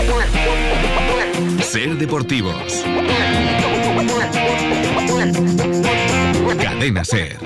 Ser Deportivos. Cadena Ser.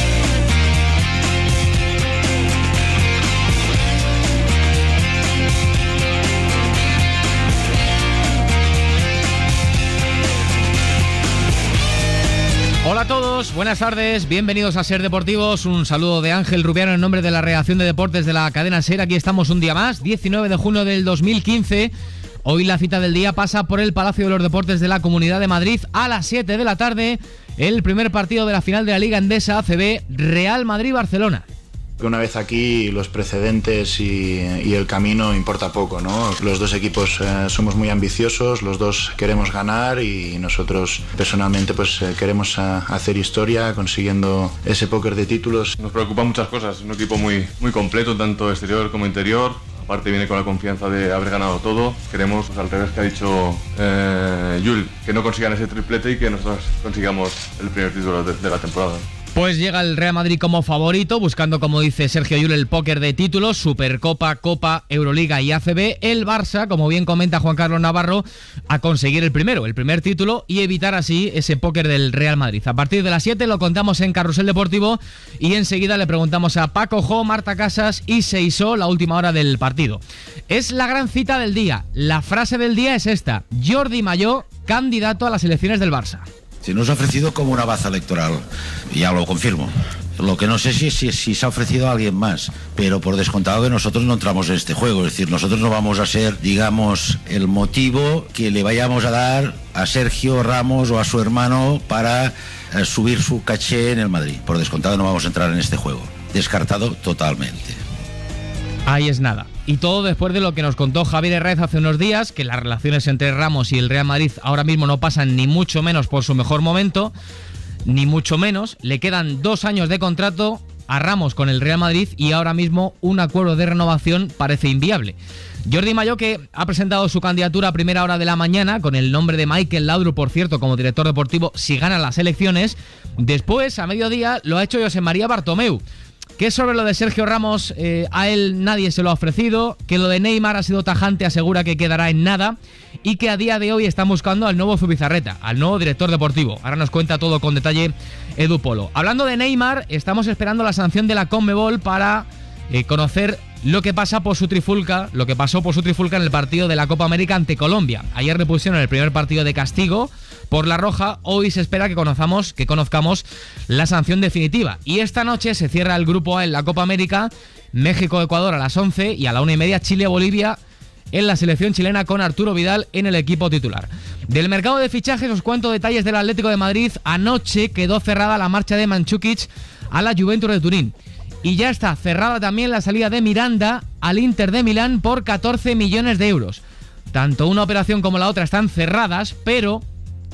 Hola a todos, buenas tardes, bienvenidos a Ser Deportivos. Un saludo de Ángel Rubiano en nombre de la redacción de deportes de la cadena Ser. Aquí estamos un día más, 19 de junio del 2015. Hoy la cita del día pasa por el Palacio de los Deportes de la Comunidad de Madrid a las 7 de la tarde. El primer partido de la final de la Liga Endesa ACB, Real Madrid-Barcelona. Una vez aquí, los precedentes y el camino importa poco, ¿no? Los dos equipos somos muy ambiciosos, los dos queremos ganar y nosotros personalmente pues queremos hacer historia consiguiendo ese póker de títulos. Nos preocupan muchas cosas, es un equipo muy completo, tanto exterior como interior. Aparte viene con la confianza de haber ganado todo. Queremos, al revés que ha dicho Jules, que no consigan ese triplete y que nosotros consigamos el primer título de la temporada. Pues llega el Real Madrid como favorito, buscando, como dice Sergio Llull, el póker de títulos, Supercopa, Copa, Euroliga y ACB. El Barça, como bien comenta Juan Carlos Navarro, a conseguir el primer título y evitar así ese póker del Real Madrid. A partir de las 7 lo contamos en Carrusel Deportivo y enseguida le preguntamos a Paco Jo, Marta Casas y Seisó la última hora del partido. Es la gran cita del día. La frase del día es esta: Jordi Mayó, candidato a las elecciones del Barça. Se nos ha ofrecido como una baza electoral, ya lo confirmo. Lo que no sé si se ha ofrecido a alguien más, pero por descontado que nosotros no entramos en este juego. Es decir, nosotros no vamos a ser, digamos, el motivo que le vayamos a dar a Sergio Ramos o a su hermano para subir su caché en el Madrid. Por descontado no vamos a entrar en este juego. Descartado totalmente. Ahí es nada. Y todo después de lo que nos contó Javier Herraiz hace unos días, que las relaciones entre Ramos y el Real Madrid ahora mismo no pasan ni mucho menos por su mejor momento, ni mucho menos. Le quedan 2 años de contrato a Ramos con el Real Madrid y ahora mismo un acuerdo de renovación parece inviable. Jordi Mayó, que ha presentado su candidatura a primera hora de la mañana, con el nombre de Mikel Laudrup, por cierto, como director deportivo si gana las elecciones. Después, a mediodía, lo ha hecho José María Bartomeu. Que sobre lo de Sergio Ramos, a él nadie se lo ha ofrecido, que lo de Neymar ha sido tajante, asegura que quedará en nada, y que a día de hoy están buscando al nuevo Zubizarreta, al nuevo director deportivo. Ahora nos cuenta todo con detalle Edu Polo. Hablando de Neymar, estamos esperando la sanción de la CONMEBOL para conocer lo que pasó por su trifulca en el partido de la Copa América ante Colombia. Ayer le pusieron el primer partido de castigo por la roja. Hoy se espera que conozcamos la sanción definitiva. Y esta noche se cierra el grupo A en la Copa América. México-Ecuador a las 11 y a la 1:30 Chile-Bolivia en la selección chilena con Arturo Vidal en el equipo titular. Del mercado de fichajes os cuento detalles del Atlético de Madrid. Anoche quedó cerrada la marcha de Mandžukić a la Juventus de Turín. Y ya está cerrada también la salida de Miranda al Inter de Milán por 14 millones de euros. Tanto una operación como la otra están cerradas, pero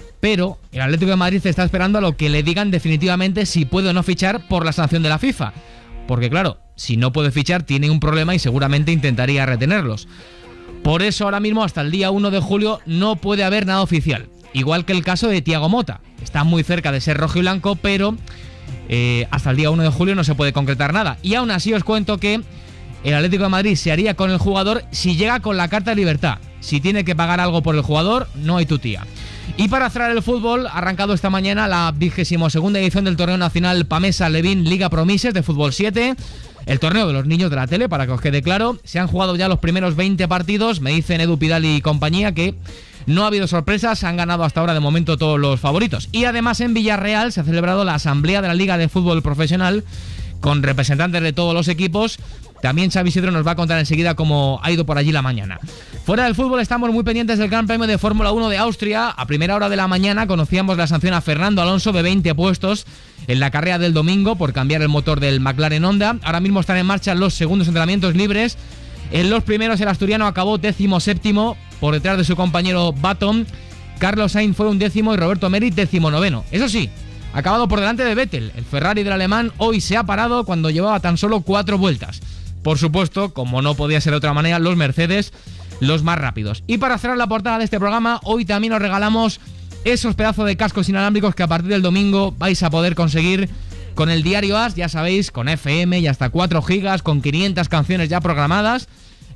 el Atlético de Madrid está esperando a lo que le digan definitivamente si puede o no fichar por la sanción de la FIFA. Porque claro, si no puede fichar tiene un problema y seguramente intentaría retenerlos. Por eso ahora mismo hasta el día 1 de julio no puede haber nada oficial. Igual que el caso de Thiago Motta. Está muy cerca de ser rojo y blanco, pero hasta el día 1 de julio no se puede concretar nada. Y aún así os cuento que el Atlético de Madrid se haría con el jugador si llega con la carta de libertad. Si tiene que pagar algo por el jugador, no hay tutía. Y para cerrar el fútbol, ha arrancado esta mañana la 22ª edición del torneo nacional Pamesa Levin Liga Promises de Fútbol 7. El torneo de los niños de la tele, para que os quede claro. Se han jugado ya los primeros 20 partidos. Me dicen Edu Pidal y compañía que no ha habido sorpresas, han ganado hasta ahora de momento todos los favoritos. Y además en Villarreal se ha celebrado la asamblea de la Liga de Fútbol Profesional con representantes de todos los equipos. También Xavi Isidro nos va a contar enseguida cómo ha ido por allí la mañana. Fuera del fútbol estamos muy pendientes del Gran Premio de Fórmula 1 de Austria. A primera hora de la mañana conocíamos la sanción a Fernando Alonso de 20 puestos en la carrera del domingo por cambiar el motor del McLaren Honda. Ahora mismo están en marcha los segundos entrenamientos libres. En los primeros el asturiano acabó 17º por detrás de su compañero Button. Carlos Sainz fue 11º y Roberto Merit 19º. Eso sí, ha acabado por delante de Vettel. El Ferrari del alemán hoy se ha parado cuando llevaba tan solo 4 vueltas. Por supuesto, como no podía ser de otra manera, los Mercedes, los más rápidos. Y para cerrar la portada de este programa, hoy también os regalamos esos pedazos de cascos inalámbricos que a partir del domingo vais a poder conseguir con el diario AS, ya sabéis, con FM y hasta 4 gigas, con 500 canciones ya programadas.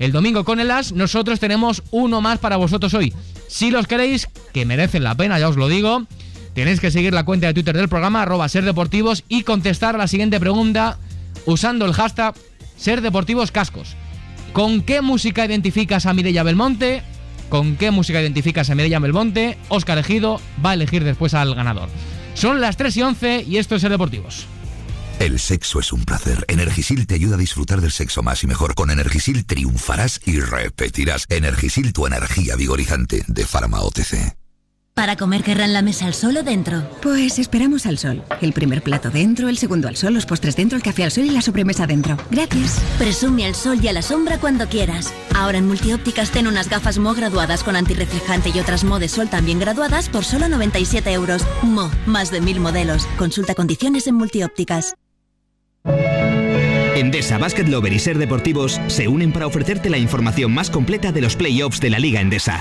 el domingo con el As. Nosotros tenemos uno más para vosotros hoy. Si los queréis, que merecen la pena, ya os lo digo, tenéis que seguir la cuenta de Twitter del programa, @serdeportivos, y contestar a la siguiente pregunta usando el hashtag SerDeportivosCascos. ¿Con qué música identificas a Mireia Belmonte? ¿Con qué música identificas a Mireia Belmonte? Óscar Ejido va a elegir después al ganador. Son las 3:11 y esto es Ser Deportivos. El sexo es un placer. Energisil te ayuda a disfrutar del sexo más y mejor. Con Energisil triunfarás y repetirás. Energisil, tu energía vigorizante, de Pharma OTC. ¿Para comer querrán la mesa al sol o dentro? Pues esperamos al sol. El primer plato dentro, el segundo al sol, los postres dentro, el café al sol y la sobremesa dentro. Gracias. Presume al sol y a la sombra cuando quieras. Ahora en Multiópticas ten unas gafas Mo graduadas con antirreflejante y otras Mo de sol también graduadas por solo 97 euros. Mo, más de 1000 modelos. Consulta condiciones en Multiópticas. Endesa, Basket Lover y Ser Deportivos se unen para ofrecerte la información más completa de los playoffs de la Liga Endesa.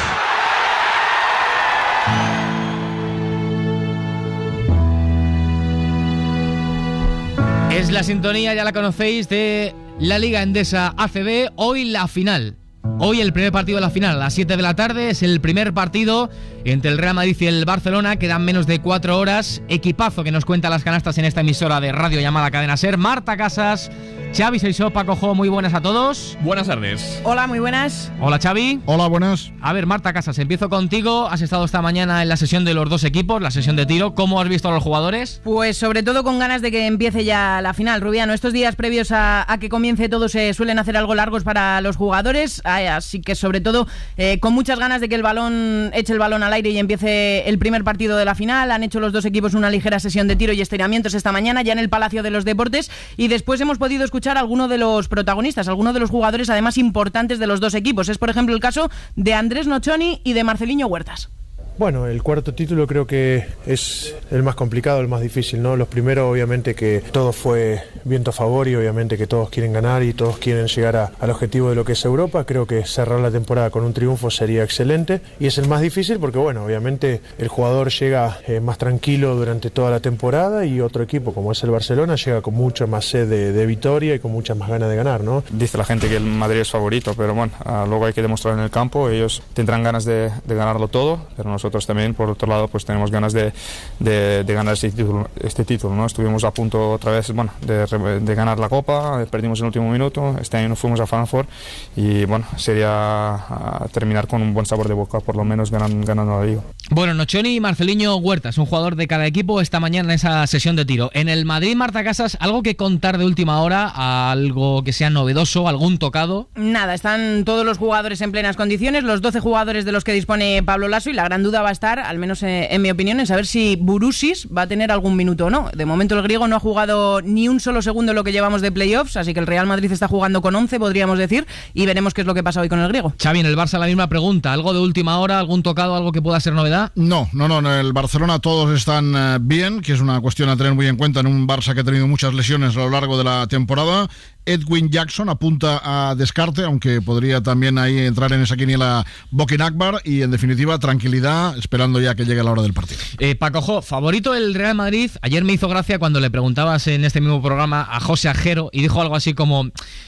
Es la sintonía, ya la conocéis, de la Liga Endesa ACB. Hoy la final. Hoy el primer partido de la final, a las 7 de la tarde. Es el primer partido entre el Real Madrid y el Barcelona. Quedan menos de 4 horas. Equipazo que nos cuenta las canastas en esta emisora de radio llamada Cadena Ser. Marta Casas, Xavi Seixó, Paco Jo, muy buenas a todos. Buenas tardes. Hola, muy buenas. Hola, Xavi. Hola, buenas. A ver, Marta Casas, empiezo contigo. Has estado esta mañana en la sesión de los dos equipos, la sesión de tiro. ¿Cómo has visto a los jugadores? Pues sobre todo con ganas de que empiece ya la final, Rubiano. Estos días previos a que comience todo se suelen hacer algo largos para los jugadores, así que sobre todo con muchas ganas de que el balón eche el balón al aire y empiece el primer partido de la final. Han hecho los dos equipos una ligera sesión de tiro y estiramientos esta mañana ya en el Palacio de los Deportes, y después hemos podido escuchar a alguno de los protagonistas, algunos de los jugadores además importantes de los dos equipos. Es por ejemplo el caso de Andrés Nocioni y de Marceliño Huertas. Bueno, el cuarto título creo que es el más complicado, el más difícil, ¿no? Los primeros obviamente que todo fue viento a favor y obviamente que todos quieren ganar y todos quieren llegar al objetivo de lo que es Europa. Creo que cerrar la temporada con un triunfo sería excelente y es el más difícil porque bueno, obviamente el jugador llega más tranquilo durante toda la temporada y otro equipo como es el Barcelona llega con mucha más sed de victoria y con muchas más ganas de ganar, ¿no? Dice la gente que el Madrid es favorito, pero bueno, luego hay que demostrar en el campo. Ellos tendrán ganas de ganarlo todo, pero nosotros también, por otro lado, pues tenemos ganas de ganar este título, ¿no? Estuvimos a punto otra vez, bueno, de ganar la Copa, perdimos en el último minuto, este año nos fuimos a Frankfurt y, bueno, sería terminar con un buen sabor de boca, por lo menos ganando la Liga. Bueno, Nocioni y Marceliño Huertas, un jugador de cada equipo, esta mañana en esa sesión de tiro. En el Madrid, Marta Casas, ¿algo que contar de última hora? ¿Algo que sea novedoso? ¿Algún tocado? Nada, están todos los jugadores en plenas condiciones, los 12 jugadores de los que dispone Pablo Lasso, y la gran duda va a estar, al menos en mi opinión, en saber si Bourousis va a tener algún minuto o no. De momento el griego no ha jugado ni un solo segundo en lo que llevamos de playoffs, así que el Real Madrid está jugando con 11, podríamos decir, y veremos qué es lo que pasa hoy con el griego. Xavi, en el Barça la misma pregunta, ¿algo de última hora, algún tocado, algo que pueda ser novedad? No, en el Barcelona todos están bien, que es una cuestión a tener muy en cuenta en un Barça que ha tenido muchas lesiones a lo largo de la temporada. Edwin Jackson apunta a descarte, aunque podría también ahí entrar en esa quiniela Bokin Akbar, y en definitiva tranquilidad, esperando ya que llegue la hora del partido. Paco Jo, favorito el Real Madrid. Ayer me hizo gracia cuando le preguntabas en este mismo programa a José Ajero y dijo algo así como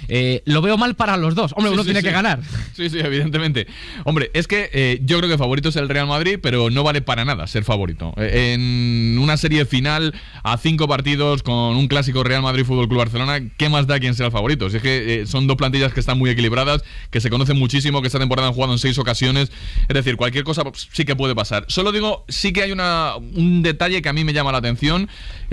lo veo mal para los dos. Hombre, uno tiene que ganar. Sí, evidentemente. Hombre, es que yo creo que favorito es el Real Madrid, pero no vale para nada ser favorito. En una serie final a 5 partidos con un clásico Real Madrid Fútbol Club Barcelona, ¿qué más da quién sea el favorito? Si es que son dos plantillas que están muy equilibradas, que se conocen muchísimo, que esta temporada han jugado en 6 ocasiones. Es decir, cualquier cosa sí que puede pasar. Solo digo, sí que hay un detalle que a mí me llama la atención.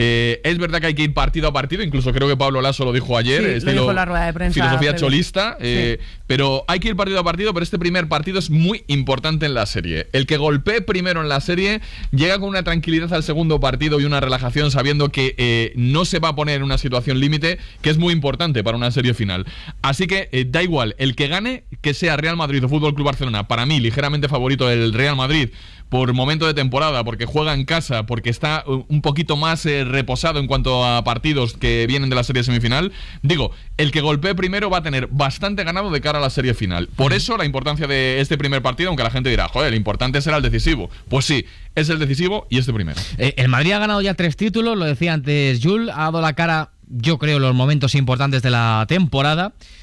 Es verdad que hay que ir partido a partido, incluso creo que Pablo Lasso lo dijo ayer, sí, estilo lo dijo en la rueda de prensa filosofía cholista, sí. Pero hay que ir partido a partido, pero este primer partido es muy importante en la serie. El que golpee primero en la serie llega con una tranquilidad al segundo partido y una relajación sabiendo que no se va a poner en una situación límite, que es muy importante para una serie final. Así que da igual, el que gane, que sea Real Madrid o Fútbol Club Barcelona, para mí ligeramente favorito el Real Madrid por momento de temporada, porque juega en casa, porque está un poquito más reposado en cuanto a partidos que vienen de la serie semifinal. Digo, el que golpee primero va a tener bastante ganado de cara a la serie final. Por eso la importancia de este primer partido, aunque la gente dirá, joder, lo importante será el decisivo. Pues sí, es el decisivo y este primero. El Madrid ha ganado ya 3 títulos, lo decía antes Jules, ha dado la cara, yo creo, en los momentos importantes de la temporada.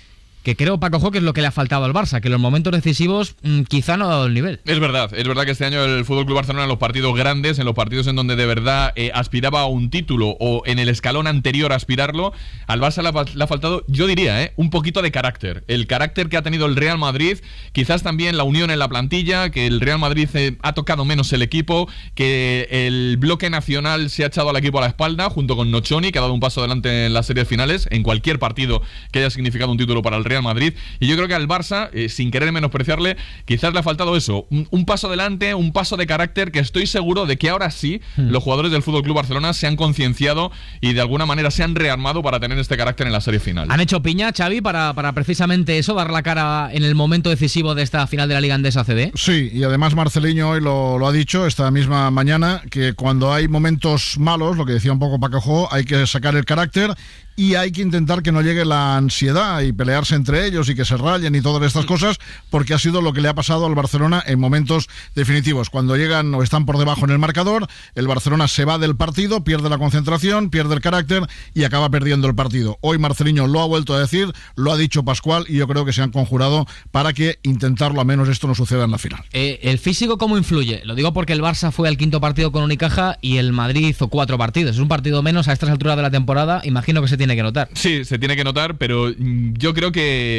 que creo, Paco, que es lo que le ha faltado al Barça, que en los momentos decisivos quizá no ha dado el nivel. Es verdad que este año el FC Barcelona en los partidos grandes, en los partidos en donde de verdad aspiraba a un título o en el escalón anterior a aspirarlo, al Barça le ha faltado, yo diría, un poquito de carácter. El carácter que ha tenido el Real Madrid, quizás también la unión en la plantilla, que el Real Madrid ha tocado menos el equipo, que el bloque nacional se ha echado al equipo a la espalda, junto con Nochoni, que ha dado un paso adelante en las series finales, en cualquier partido que haya significado un título para el Real Madrid. Y yo creo que al Barça, sin querer menospreciarle, quizás le ha faltado eso, un paso adelante, un paso de carácter, que estoy seguro de que ahora sí los jugadores del FC Barcelona se han concienciado y de alguna manera se han rearmado para tener este carácter en la serie final. ¿Han hecho piña, Xavi, para precisamente eso, dar la cara en el momento decisivo de esta final de la Liga Endesa ACB? Sí, y además Marceliño hoy lo ha dicho esta misma mañana, que cuando hay momentos malos, lo que decía un poco Paco, hay que sacar el carácter y hay que intentar que no llegue la ansiedad y pelearse entre ellos y que se rayen y todas estas cosas, porque ha sido lo que le ha pasado al Barcelona en momentos definitivos. Cuando llegan o están por debajo en el marcador, el Barcelona se va del partido, pierde la concentración, pierde el carácter y acaba perdiendo el partido. Hoy Marceliño lo ha vuelto a decir, lo ha dicho Pascual, y yo creo que se han conjurado para que intentarlo, a menos esto no suceda en la final. ¿El físico cómo influye? Lo digo porque el Barça fue al quinto partido con Unicaja y el Madrid hizo 4 partidos. Es un partido menos a estas alturas de la temporada, imagino que se tiene que notar. Sí, se tiene que notar, pero yo creo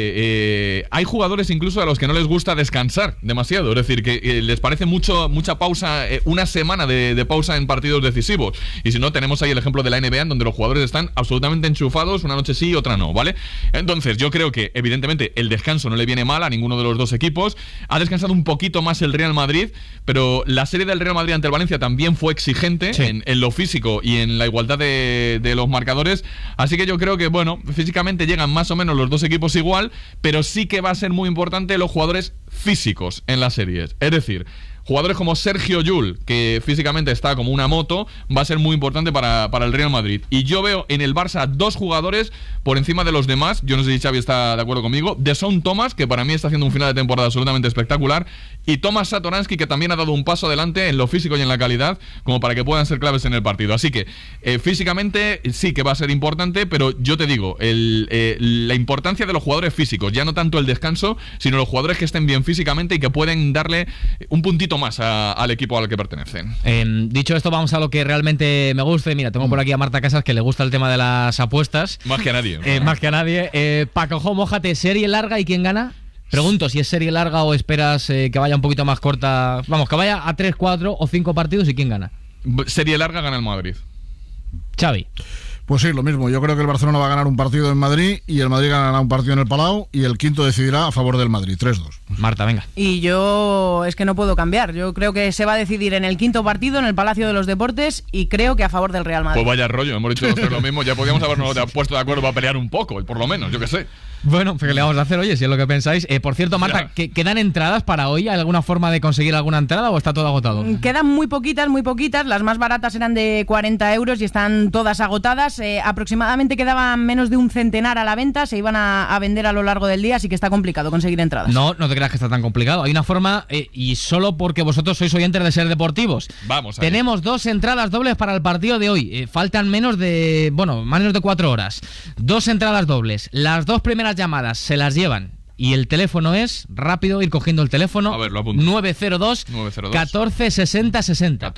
que hay jugadores incluso a los que no les gusta descansar demasiado, es decir, que les parece mucha pausa, una semana de pausa en partidos decisivos, y si no, tenemos ahí el ejemplo de la NBA, en donde los jugadores están absolutamente enchufados, una noche sí y otra no, ¿vale? Entonces yo creo que evidentemente el descanso no le viene mal a ninguno de los dos equipos. Ha descansado un poquito más el Real Madrid, pero la serie del Real Madrid ante el Valencia también fue exigente, sí, en lo físico y en la igualdad de los marcadores, así que yo creo que, bueno, físicamente llegan más o menos los dos equipos igual, pero sí que va a ser muy importante los jugadores físicos en las series. Es decir, jugadores como Sergio Llull, que físicamente está como una moto, va a ser muy importante para el Real Madrid. Y yo veo en el Barça 2 jugadores por encima de los demás. Yo no sé si Xavi está de acuerdo conmigo. Deson Thomas, que para mí está haciendo un final de temporada absolutamente espectacular, y Tomas Satoransky, que también ha dado un paso adelante en lo físico y en la calidad, como para que puedan ser claves en el partido. Así que físicamente sí que va a ser importante, pero yo te digo, la importancia de los jugadores físicos, ya no tanto el descanso, sino los jugadores que estén bien físicamente y que pueden darle un puntito más al equipo al que pertenecen. Dicho esto, vamos a lo que realmente me gusta. Mira, tengo por aquí a Marta Casas, que le gusta el tema de las apuestas. Más que a nadie. Más que a nadie. Paco, mójate, ¿serie larga y quién gana? Pregunto, si es serie larga o esperas que vaya un poquito más corta. Vamos, que vaya a 3, 4 o 5 partidos y quién gana. Serie larga gana el Madrid. Xavi. Pues sí, lo mismo. Yo creo que el Barcelona va a ganar un partido en Madrid y el Madrid ganará un partido en el Palau y el quinto decidirá a favor del Madrid. 3-2. Marta, venga. Y yo es que no puedo cambiar. Yo creo que se va a decidir en el quinto partido en el Palacio de los Deportes y creo que a favor del Real Madrid. Pues vaya rollo, hemos dicho lo mismo. Ya podíamos habernos puesto de acuerdo para pelear un poco, por lo menos, yo qué sé. Bueno, pues ¿qué le vamos a hacer? Oye, si es lo que pensáis. Por cierto, Marta, ¿quedan entradas para hoy? ¿Hay alguna forma de conseguir alguna entrada o está todo agotado? Quedan muy poquitas. Las más baratas eran de 40 euros y están todas agotadas. Aproximadamente quedaban menos de un centenar a la venta. Se iban a vender a lo largo del día, así que está complicado conseguir entradas. No te creas que está tan complicado. Hay una forma, y solo porque vosotros sois oyentes de Ser Deportivos. Vamos a Tenemos 2 entradas dobles para el partido de hoy. Faltan menos de 4 horas. 2 entradas dobles. Las 2 primeras llamadas se las llevan. Y el teléfono es, rápido, ir cogiendo el teléfono. A ver, lo apunto. 902 14 60 60.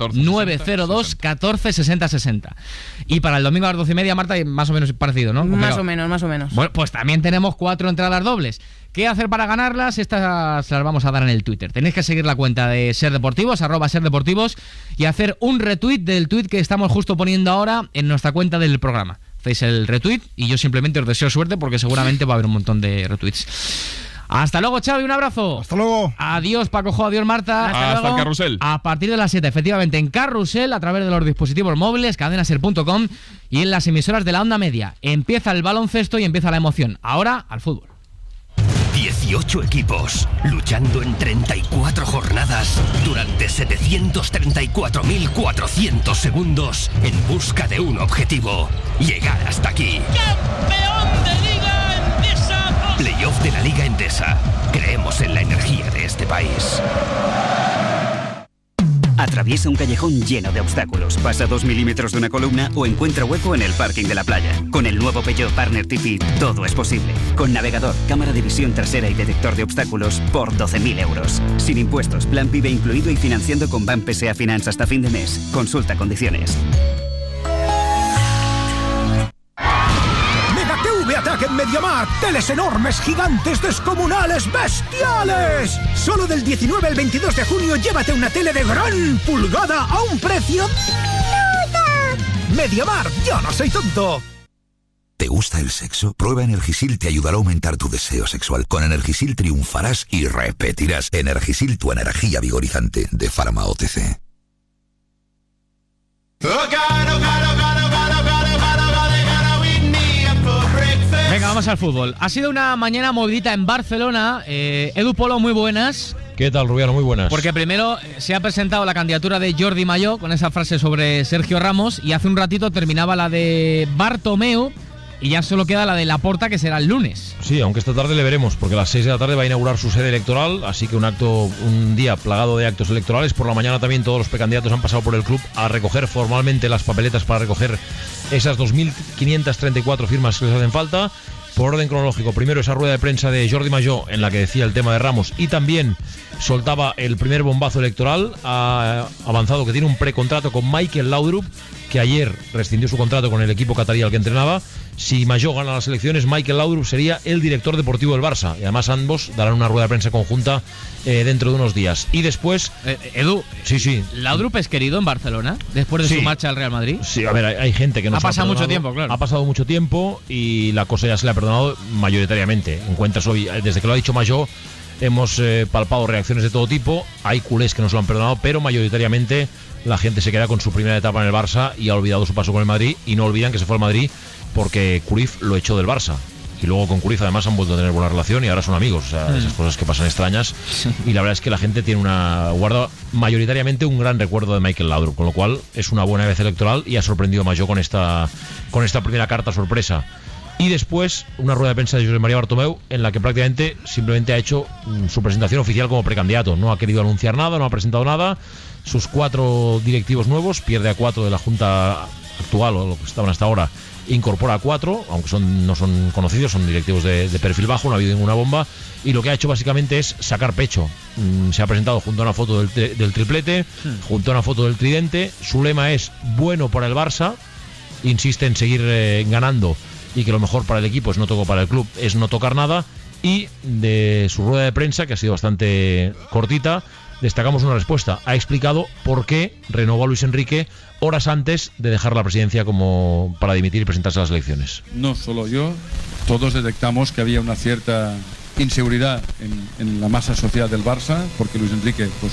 902 14 60 60. Y para el domingo a las 12:30, Marta, más o menos parecido, ¿no? Más o menos. Bueno, pues también tenemos 4 entradas dobles. ¿Qué hacer para ganarlas? Estas las vamos a dar en el Twitter. Tenéis que seguir la cuenta de Ser Deportivos, @serdeportivos, y hacer un retweet del tweet que estamos justo poniendo ahora en nuestra cuenta del programa. Hacéis el retweet y yo simplemente os deseo suerte porque seguramente va a haber un montón de retweets. Hasta luego, Xavi, un abrazo. Hasta luego. Adiós, Paco, adiós, Marta. Hasta el Carrusel. A partir de las 7, efectivamente, en Carrusel, a través de los dispositivos móviles, cadenaser.com y en las emisoras de la onda media. Empieza el baloncesto y empieza la emoción. Ahora, al fútbol. 18 equipos, luchando en 34 jornadas durante 734.400 segundos en busca de un objetivo: llegar hasta aquí. ¡Campeón de Liga Endesa! Playoff de la Liga Endesa. Creemos en la energía de este país. A través atraviesa un callejón lleno de obstáculos, pasa 2 milímetros de una columna o encuentra hueco en el parking de la playa. Con el nuevo Peugeot Partner TFT todo es posible. Con navegador, cámara de visión trasera y detector de obstáculos por 12.000 euros. Sin impuestos, plan PIB incluido y financiando con Bank PSA Finance hasta fin de mes. Consulta condiciones. TV Ataque en MediaMarkt. Teles enormes, gigantes, descomunales, bestiales. Solo del 19 al 22 de junio llévate una tele de gran pulgada a un precio de nada. MediaMarkt, yo no soy tonto. ¿Te gusta el sexo? Prueba Energisil, te ayudará a aumentar tu deseo sexual. Con Energisil triunfarás y repetirás. Energisil, tu energía vigorizante, de Pharma OTC. Venga, vamos al fútbol. Ha sido una mañana movidita en Barcelona. Edu Polo, muy buenas. ¿Qué tal, Rubiano? Muy buenas. Porque primero se ha presentado la candidatura de Jordi Mayó con esa frase sobre Sergio Ramos y hace un ratito terminaba la de Bartomeu y ya solo queda la de Laporta, que será el lunes. Sí, aunque esta tarde le veremos, porque a las 6 de la tarde va a inaugurar su sede electoral, así que un día plagado de actos electorales. Por la mañana también todos los precandidatos han pasado por el club a recoger formalmente las papeletas para recoger esas 2.534 firmas que les hacen falta. Por orden cronológico, primero esa rueda de prensa de Jordi Mayó en la que decía el tema de Ramos y también soltaba el primer bombazo electoral. Ha avanzado que tiene un precontrato con Michael Laudrup, que ayer rescindió su contrato con el equipo catarí al que entrenaba. Si Mayó gana las elecciones, Michael Laudrup sería el director deportivo del Barça y además ambos darán una rueda de prensa conjunta dentro de unos días. Y después... Edu, sí. ¿Laudrup es querido en Barcelona después de su marcha al Real Madrid? Sí, a ver, hay gente que no ha pasado mucho tiempo, claro. Ha pasado mucho tiempo y la cosa ya se le ha perdonado mayoritariamente. Encuentras hoy, desde que lo ha dicho Mayó, hemos palpado reacciones de todo tipo. Hay culés que no se lo han perdonado, pero mayoritariamente la gente se queda con su primera etapa en el Barça y ha olvidado su paso con el Madrid. Y no olvidan que se fue al Madrid porque Cruyff lo echó del Barça. Y luego con Cruyff además han vuelto a tener buena relación y ahora son amigos. O sea, esas cosas que pasan extrañas. Y la verdad es que la gente guarda mayoritariamente un gran recuerdo de Michael Laudrup, con lo cual es una buena vez electoral y ha sorprendido a Mayó con esta primera carta sorpresa. Y después una rueda de prensa de José María Bartomeu en la que prácticamente simplemente ha hecho su presentación oficial como precandidato. No ha querido anunciar nada, no ha presentado nada. Sus 4 directivos nuevos, pierde a 4 de la junta actual o lo que estaban hasta ahora, incorpora a 4, aunque no son conocidos, son directivos de perfil bajo, no ha habido ninguna bomba. Y lo que ha hecho básicamente es sacar pecho. Se ha presentado junto a una foto del triplete, junto a una foto del tridente. Su lema es bueno para el Barça, insiste en seguir ganando y que lo mejor para el equipo es para el club es no tocar nada. Y de su rueda de prensa, que ha sido bastante cortita, destacamos una respuesta. Ha explicado por qué renovó a Luis Enrique horas antes de dejar la presidencia como para dimitir y presentarse a las elecciones. No solo yo, todos detectamos que había una cierta inseguridad en la masa social del Barça, porque Luis Enrique pues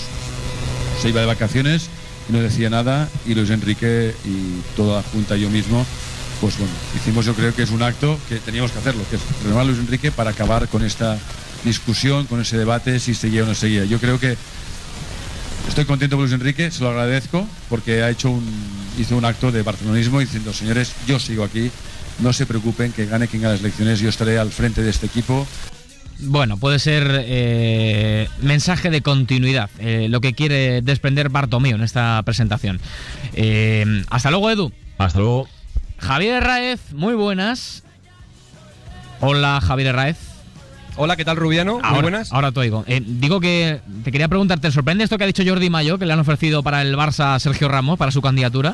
se iba de vacaciones y no decía nada, y Luis Enrique y toda la junta y yo mismo, pues bueno, hicimos, yo creo que es un acto que teníamos que hacerlo, que es renovar a Luis Enrique para acabar con esta discusión, con ese debate, si seguía o no seguía. Yo creo que estoy contento con Luis Enrique, se lo agradezco, porque hizo un acto de barcelonismo diciendo: señores, yo sigo aquí, no se preocupen, que gane quien gane las elecciones, yo estaré al frente de este equipo. Bueno, puede ser mensaje de continuidad, lo que quiere desprender Bartomeu en esta presentación. Hasta luego, Edu. Hasta luego. Javier Herráez, muy buenas. Hola, Javier Herráez. Hola, ¿qué tal, Rubiano? Muy buenas. Ahora te oigo. Digo que te quería preguntar, ¿te sorprende esto que ha dicho Jordi Mayó, que le han ofrecido para el Barça a Sergio Ramos, para su candidatura?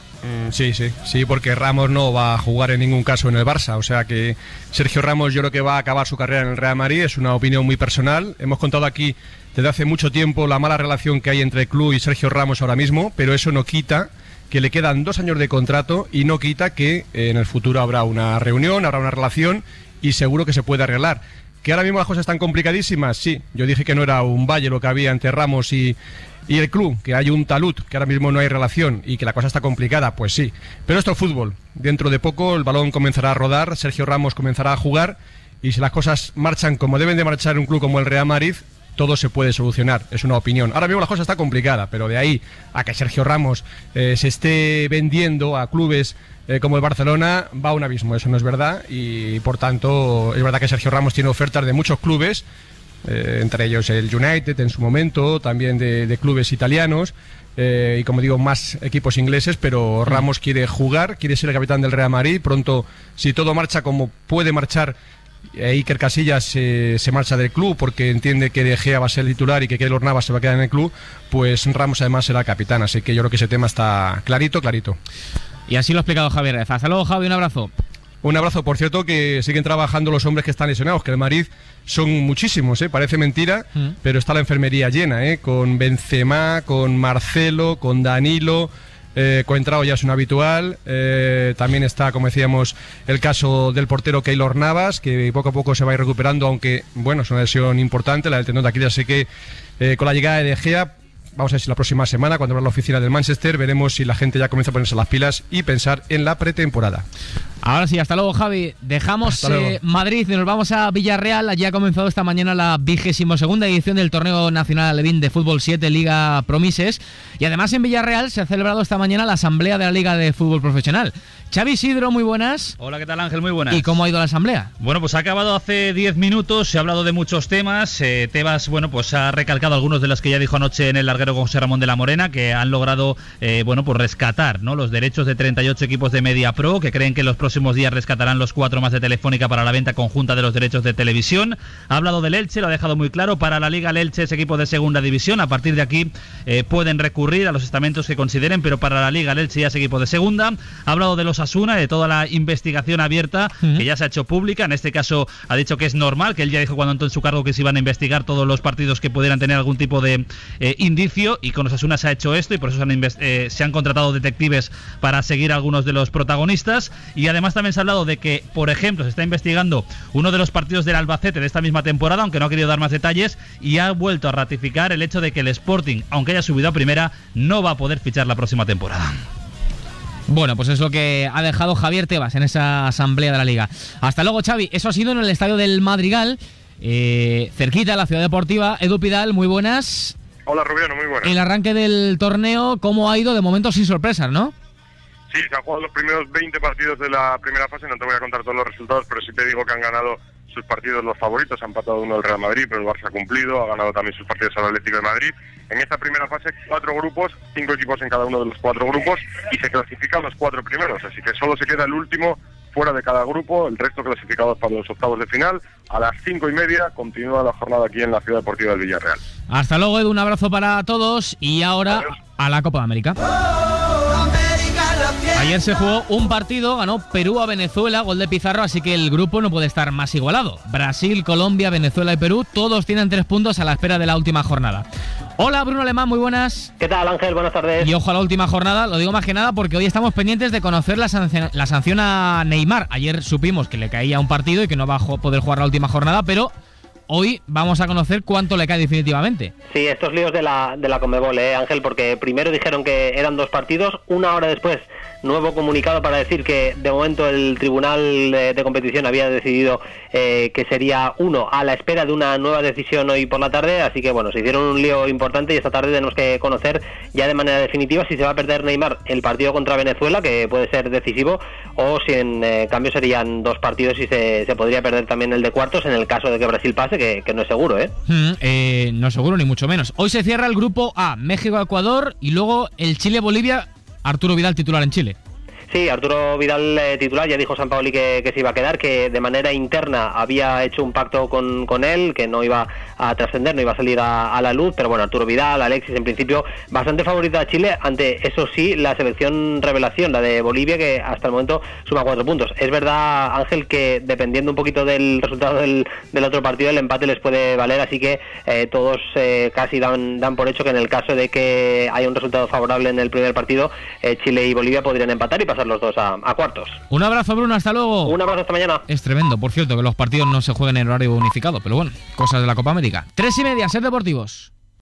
Sí, porque Ramos no va a jugar en ningún caso en el Barça, o sea que Sergio Ramos yo creo que va a acabar su carrera en el Real Madrid, es una opinión muy personal. Hemos contado aquí desde hace mucho tiempo la mala relación que hay entre el club y Sergio Ramos ahora mismo, pero eso no quita que le quedan 2 años de contrato y no quita que en el futuro habrá una reunión, habrá una relación y seguro que se puede arreglar. ¿Que ahora mismo las cosas están complicadísimas? Sí, yo dije que no era un valle lo que había entre Ramos y el club, que hay un talud, que ahora mismo no hay relación y que la cosa está complicada, pues sí. Pero esto es fútbol. Dentro de poco el balón comenzará a rodar, Sergio Ramos comenzará a jugar y si las cosas marchan como deben de marchar un club como el Real Madrid, todo se puede solucionar, es una opinión. Ahora mismo la cosa está complicada, pero de ahí a que Sergio Ramos se esté vendiendo a clubes como el Barcelona, va un abismo, eso no es verdad y por tanto es verdad que Sergio Ramos tiene ofertas de muchos clubes, entre ellos el United en su momento, también de clubes italianos. Y como digo, más equipos ingleses, pero Ramos quiere jugar, quiere ser el capitán del Real Madrid. Pronto, si todo marcha como puede marchar, Iker Casillas se marcha del club porque entiende que De Gea va a ser el titular y que Keylor Navas se va a quedar en el club, pues Ramos además será capitán, así que yo creo que ese tema está clarito. Y así lo ha explicado Javier Reza. Hasta luego, Javi, un abrazo. Un abrazo, por cierto, que siguen trabajando los hombres que están lesionados, que el Madrid son muchísimos, parece mentira, pero está la enfermería llena, con Benzema, con Marcelo, con Danilo, Coentrao ya es un habitual, también está, como decíamos, el caso del portero Keylor Navas, que poco a poco se va a ir recuperando, aunque, bueno, es una lesión importante, la del tendón de Aquiles, así que con la llegada de De Gea, vamos a ver si la próxima semana, cuando abra la oficina del Manchester, veremos si la gente ya comienza a ponerse las pilas y pensar en la pretemporada. Ahora sí, hasta luego, Javi. Dejamos Madrid y nos vamos a Villarreal. Allí ha comenzado esta mañana la 22ª edición del Torneo Nacional Alevín de Fútbol 7, Liga Promises. Y además en Villarreal se ha celebrado esta mañana la asamblea de la Liga de Fútbol Profesional. Xavi Isidro, muy buenas. Hola, ¿qué tal, Ángel? Muy buenas. ¿Y cómo ha ido la asamblea? Bueno, pues ha acabado hace 10 minutos, se ha hablado de muchos temas. Tebas, bueno, pues ha recalcado algunos de los que ya dijo anoche en el larguero con José Ramón de la Morena, que han logrado, bueno, pues rescatar, ¿no?, los derechos de 38 equipos de Media Pro, que creen que en los próximos días rescatarán los 4 más de Telefónica para la venta conjunta de los derechos de televisión. Ha hablado del Elche, lo ha dejado muy claro. Para la Liga, el Elche es equipo de segunda división. A partir de aquí pueden recurrir a los estamentos que consideren, pero para la Liga, el Elche ya es equipo de segunda. Ha hablado de los Osasuna, de toda la investigación abierta que ya se ha hecho pública. En este caso ha dicho que es normal, que él ya dijo cuando entró en su cargo que se iban a investigar todos los partidos que pudieran tener algún tipo de indicio, y con Osasuna se ha hecho esto, y por eso se han contratado detectives para seguir a algunos de los protagonistas. Y además también se ha hablado de que, por ejemplo, se está investigando uno de los partidos del Albacete de esta misma temporada, aunque no ha querido dar más detalles, y ha vuelto a ratificar el hecho de que el Sporting, aunque haya subido a primera, no va a poder fichar la próxima temporada. Bueno, pues es lo que ha dejado Javier Tebas en esa asamblea de la Liga. Hasta luego, Xavi. Eso ha sido en el estadio del Madrigal, cerquita de la ciudad deportiva. Edu Pidal, muy buenas. Hola, Rubiano, muy buenas. El arranque del torneo, ¿cómo ha ido? De momento sin sorpresas, ¿no? Sí, se han jugado los primeros 20 partidos de la primera fase. No te voy a contar todos los resultados, pero sí te digo que han ganado sus partidos los favoritos. Ha empatado uno el Real Madrid, pero el Barça ha cumplido. Ha ganado también sus partidos al Atlético de Madrid. En esta primera fase, 4 grupos, 5 equipos en cada uno de los 4 grupos, y se clasifican los 4 primeros. Así que solo se queda el último fuera de cada grupo, el resto clasificados para los octavos de final. A las 5:30 continúa la jornada aquí en la Ciudad Deportiva del Villarreal. Hasta luego, Edu, un abrazo para todos, y ahora a la Copa de América. Ayer se jugó un partido, ganó Perú a Venezuela, gol de Pizarro, así que el grupo no puede estar más igualado. Brasil, Colombia, Venezuela y Perú, todos tienen 3 puntos a la espera de la última jornada. Hola, Bruno Alemán, muy buenas. ¿Qué tal, Ángel? Buenas tardes. Y ojo a la última jornada, lo digo más que nada porque hoy estamos pendientes de conocer la sanción a Neymar. Ayer supimos que le caía un partido y que no va a poder jugar la última jornada, pero hoy vamos a conocer cuánto le cae definitivamente. Sí, estos líos de la Conmebol, Ángel, porque primero dijeron que eran 2 partidos, una hora después nuevo comunicado para decir que de momento el Tribunal de Competición había decidido que sería 1, a la espera de una nueva decisión hoy por la tarde. Así que bueno, se hicieron un lío importante y esta tarde tenemos que conocer ya de manera definitiva si se va a perder Neymar el partido contra Venezuela, que puede ser decisivo, o si en cambio serían 2 partidos y se podría perder también el de cuartos en el caso de que Brasil pase, que no es seguro, no es seguro ni mucho menos. Hoy se cierra el grupo A, México-Ecuador, y luego el Chile-Bolivia. Arturo Vidal titular en Chile. Sí, Arturo Vidal titular, ya dijo Sampaoli que se iba a quedar, que de manera interna había hecho un pacto con él, que no iba a trascender, no iba a salir a la luz, pero bueno, Arturo Vidal, Alexis, en principio bastante favorito a Chile, ante, eso sí, la selección revelación, la de Bolivia, que hasta el momento suma 4 puntos. Es verdad, Ángel, que dependiendo un poquito del resultado del otro partido, el empate les puede valer, así que todos casi dan por hecho que en el caso de que haya un resultado favorable en el primer partido, Chile y Bolivia podrían empatar y pasar los dos a cuartos. Un abrazo, Bruno, hasta luego. Un abrazo, hasta mañana. Es tremendo, por cierto, que los partidos no se jueguen en horario unificado, pero bueno, cosas de la Copa América. 3:30, Ser Deportivos.